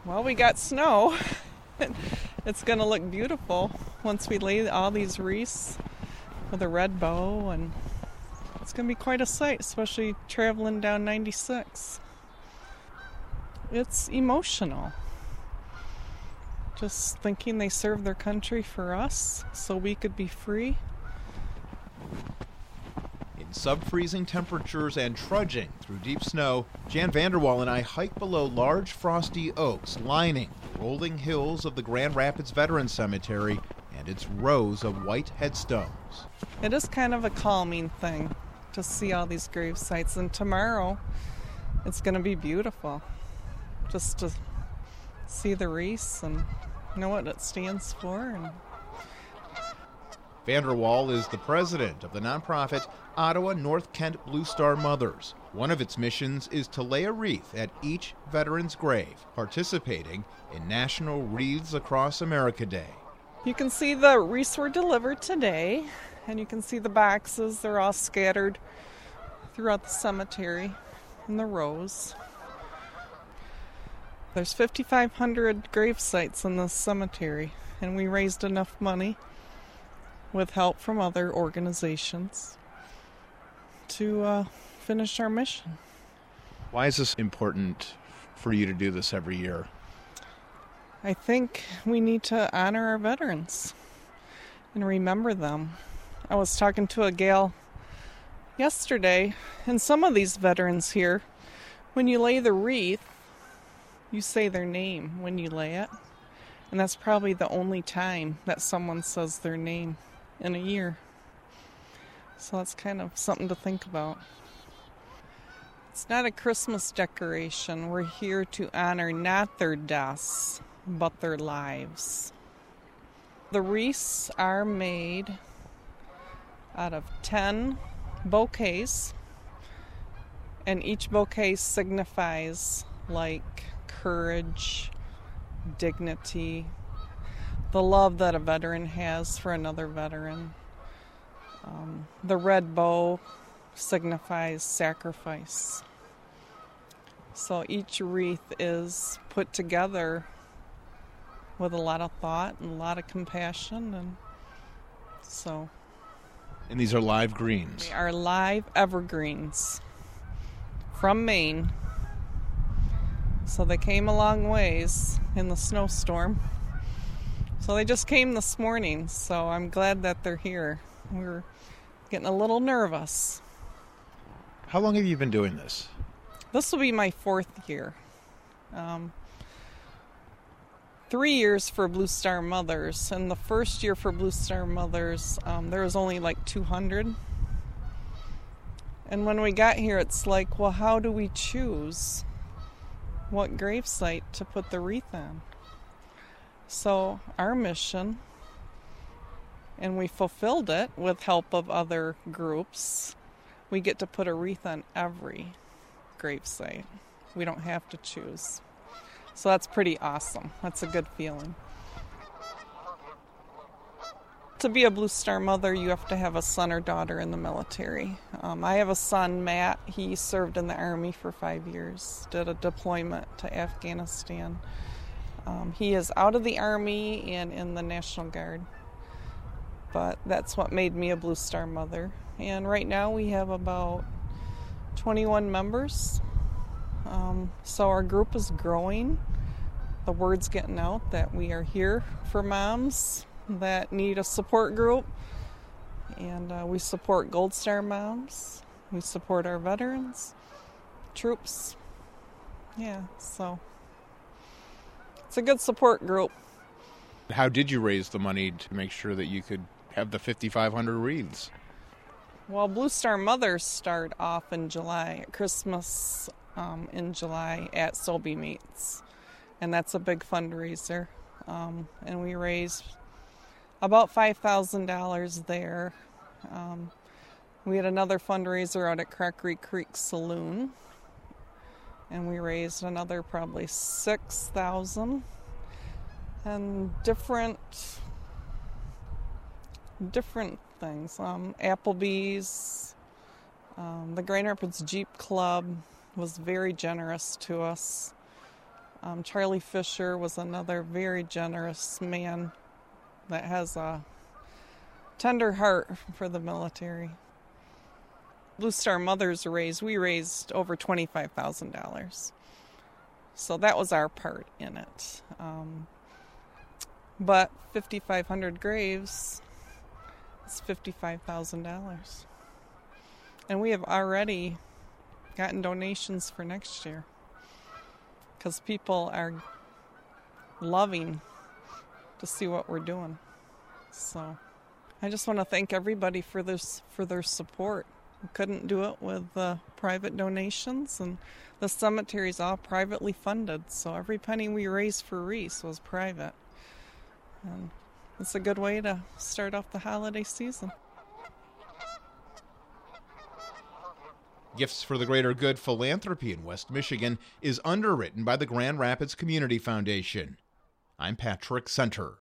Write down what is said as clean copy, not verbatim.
Well, we got snow. It's going to look beautiful once we lay all these wreaths with a red bow, and it's going to be quite a sight, especially traveling down 96. It's emotional. Just thinking they served their country for us so we could be free. In sub-freezing temperatures and trudging through deep snow, Jan Vanderwall and I hike below large frosty oaks lining the rolling hills of the Grand Rapids Veterans Cemetery and its rows of white headstones. It is kind of a calming thing to see all these grave sites, and tomorrow it's going to be beautiful just to see the wreaths and know what it stands for. Vanderwall is the president of the nonprofit Ottawa North Kent Blue Star Mothers. One of its missions is to lay a wreath at each veteran's grave, participating in National Wreaths Across America Day. You can see the wreaths were delivered today, and you can see the boxes. They're all scattered throughout the cemetery in the rows. There's 5,500 grave sites in this cemetery, and we raised enough money with help from other organizations to finish our mission. Why is this important for you to do this every year? I think we need to honor our veterans and remember them. I was talking to a gal yesterday, and some of these veterans here, when you lay the wreath, you say their name when you lay it. And that's probably the only time that someone says their name in a year. So that's kind of something to think about. It's not a Christmas decoration. We're here to honor not their deaths, but their lives. The wreaths are made out of 10 bouquets, and each bouquet signifies like courage, dignity, the love that a veteran has for another veteran. The red bow signifies sacrifice. So each wreath is put together with a lot of thought and a lot of compassion, And these are live greens. They are live evergreens from Maine. So they came a long ways in the snowstorm. So they just came this morning, so I'm glad that they're here. We're getting a little nervous. How long have you been doing this? This will be my 4th year. 3 years for Blue Star Mothers, and the first year for Blue Star Mothers, there was only like 200. And when we got here, it's like, well, how do we choose what gravesite to put the wreath on? So our mission, and we fulfilled it with help of other groups, we get to put a wreath on every gravesite. We don't have to choose. So that's pretty awesome. That's a good feeling. To be a Blue Star Mother, you have to have a son or daughter in the military. I have a son, Matt. He served in the Army for 5 years, did a deployment to Afghanistan. He is out of the Army and in the National Guard. But that's what made me a Blue Star Mother. And right now we have about 21 members. So our group is growing. The word's getting out that we are here for moms that need a support group. And we support Gold Star moms. We support our veterans, troops. Yeah, so it's a good support group. How did you raise the money to make sure that you could have the 5,500 wreaths? Well, Blue Star Mothers start off in July, at Christmas in July at Sobey Meats. And that's a big fundraiser. And we raised about $5,000 there. We had another fundraiser out at Crackery Creek Saloon. And we raised another probably $6,000. And different things. Applebee's, the Grand Rapids Jeep Club was very generous to us. Charlie Fisher was another very generous man that has a tender heart for the military. Blue Star Mothers we raised over $25,000. So that was our part in it. But 5,500 graves is $55,000. And we have already gotten donations for next year because people are loving to see what we're doing. So I just want to thank everybody for their support. We couldn't do it with private donations, and the cemetery is all privately funded, so every penny we raised for Reese was private. And it's a good way to start off the holiday season. Gifts for the Greater Good philanthropy in West Michigan is underwritten by the Grand Rapids Community Foundation. I'm Patrick Center.